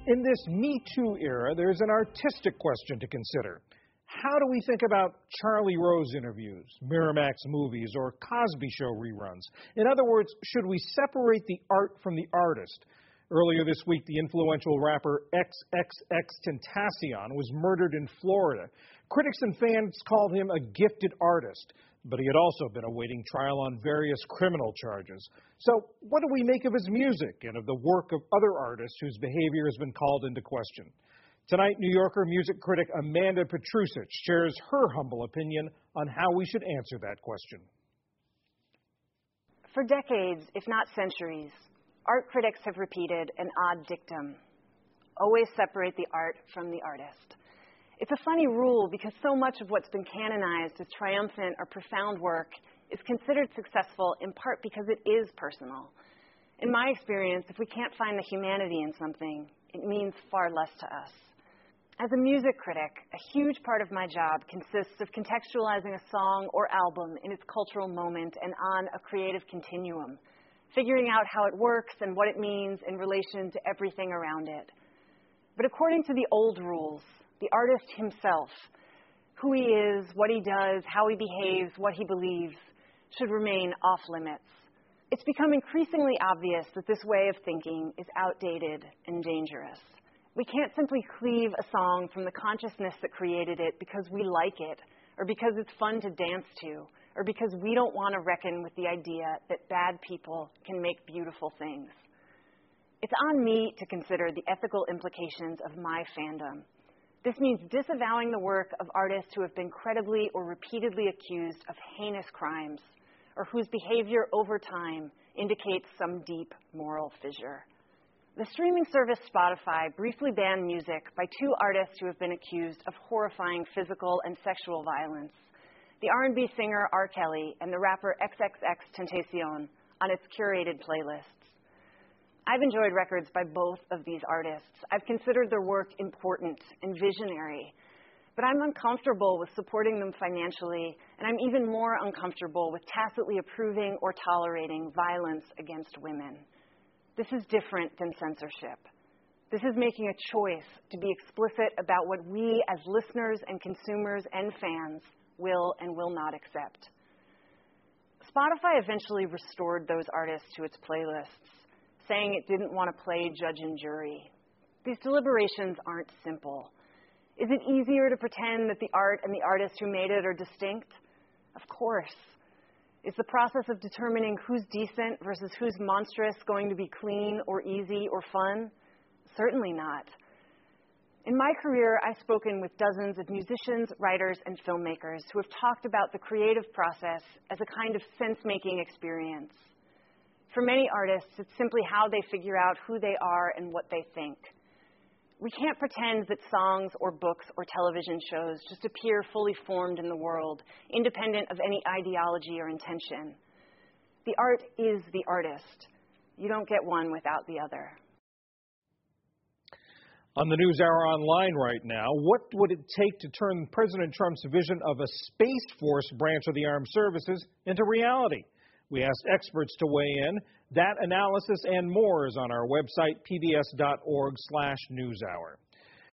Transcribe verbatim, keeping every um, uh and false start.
In this Me Too era, there's an artistic question to consider. How do we think about Charlie Rose interviews, Miramax movies, or Cosby Show reruns? In other words, should we separate the art from the artist? Earlier this week, the influential rapper XXXTentacion was murdered in Florida. Critics and fans called him a gifted artist, but he had also been awaiting trial on various criminal charges. So what do we make of his music and of the work of other artists whose behavior has been called into question? Tonight, New Yorker music critic Amanda Petrusic shares her humble opinion on how we should answer that question. For decades, if not centuries, art critics have repeated an odd dictum: always separate the art from the artist. It's a funny rule because so much of what's been canonized as triumphant or profound work is considered successful in part because it is personal. In my experience, if we can't find the humanity in something, it means far less to us. As a music critic, a huge part of my job consists of contextualizing a song or album in its cultural moment and on a creative continuum, figuring out how it works and what it means in relation to everything around it. But according to the old rules, the artist himself, who he is, what he does, how he behaves, what he believes, should remain off limits. It's become increasingly obvious that this way of thinking is outdated and dangerous. We can't simply cleave a song from the consciousness that created it because we like it, or because it's fun to dance to, or because we don't want to reckon with the idea that bad people can make beautiful things. It's on me to consider the ethical implications of my fandom. This means disavowing the work of artists who have been credibly or repeatedly accused of heinous crimes, or whose behavior over time indicates some deep moral fissure. The streaming service Spotify briefly banned music by two artists who have been accused of horrifying physical and sexual violence: the R and B singer R. Kelly and the rapper XXXTentacion on its curated playlists. I've enjoyed records by both of these artists. I've considered their work important and visionary, but I'm uncomfortable with supporting them financially, and I'm even more uncomfortable with tacitly approving or tolerating violence against women. This is different than censorship. This is making a choice to be explicit about what we as listeners and consumers and fans will and will not accept. Spotify eventually restored those artists to its playlists, saying it didn't want to play judge and jury. These deliberations aren't simple. Is it easier to pretend that the art and the artist who made it are distinct? Of course. Is the process of determining who's decent versus who's monstrous going to be clean or easy or fun? Certainly not. In my career, I've spoken with dozens of musicians, writers, and filmmakers who have talked about the creative process as a kind of sense-making experience. For many artists, it's simply how they figure out who they are and what they think. We can't pretend that songs or books or television shows just appear fully formed in the world, independent of any ideology or intention. The art is the artist. You don't get one without the other. On the NewsHour Online right now, what would it take to turn President Trump's vision of a Space Force branch of the armed services into reality? We asked experts to weigh in. That analysis and more is on our website, pbs dot org slash newshour.